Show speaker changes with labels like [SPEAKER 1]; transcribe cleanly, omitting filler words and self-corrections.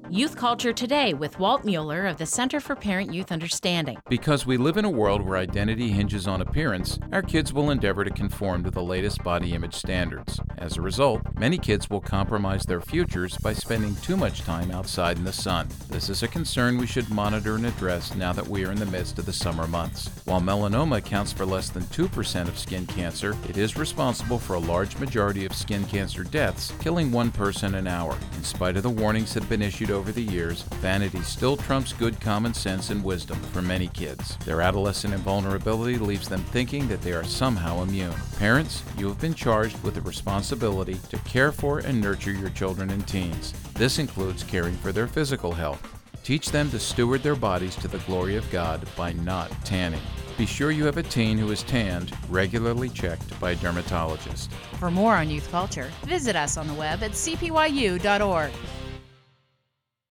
[SPEAKER 1] Youth Culture Today with Walt Mueller of the Center for Parent-Youth Understanding.
[SPEAKER 2] Because we live in a world where identity hinges on appearance, our kids will endeavor to conform to the latest body image standards. As a result, many kids will compromise their futures by spending too much time outside in the sun. This is a concern we should monitor and address now that we are in the midst of the summer months. While melanoma accounts for less than 2% of skin cancer, it is responsible for a large majority of skin cancer deaths, killing one person an hour. In spite of the warnings that have been issued over the years, vanity still trumps good common sense and wisdom for many kids. Their adolescent invulnerability leaves them thinking that they are somehow immune. Parents, you have been charged with the responsibility to care for and nurture your children and teens. This includes caring for their physical health. Teach them to steward their bodies to the glory of God by not tanning. Be sure you have a teen who is tanned, regularly checked by a dermatologist.
[SPEAKER 1] For more on youth culture, visit us on the web at cpyu.org.